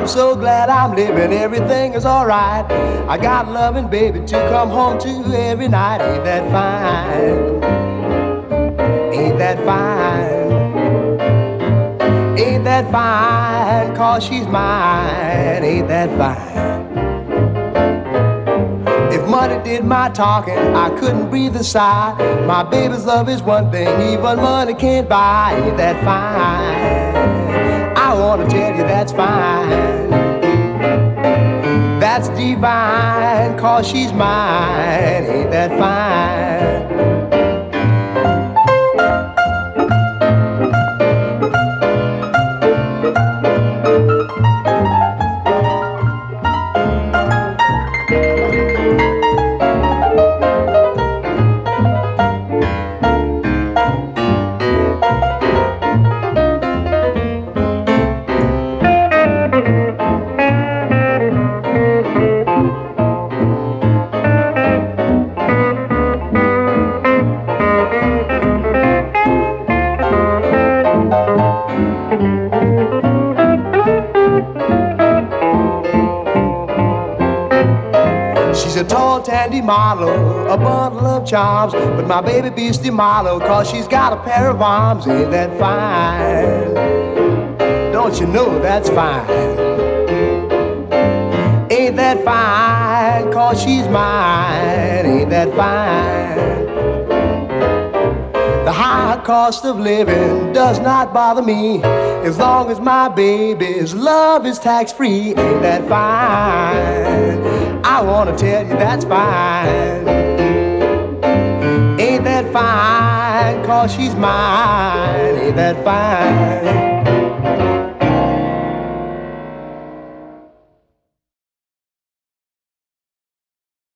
I'm so glad I'm living, everything is alright. I got loving baby to come home to every night. Ain't that fine? Ain't that fine? Ain't that fine? 'Cause she's mine. Ain't that fine? If money did my talking, I couldn't breathe a sigh. My baby's love is one thing even money can't buy. Ain't that fine? I wanna tell you that's fine. That's divine, 'cause she's mine. Ain't that fine? She's a tall, tandy model, a bundle of charms, but my baby beastie model, 'cause she's got a pair of arms. Ain't that fine? Don't you know that's fine? Ain't that fine? 'Cause she's mine. Ain't that fine? The high cost of living does not bother me, as long as my baby's love is tax-free. Ain't that fine? I wanna tell you that's fine. Ain't that fine? 'Cause she's mine. Ain't that fine?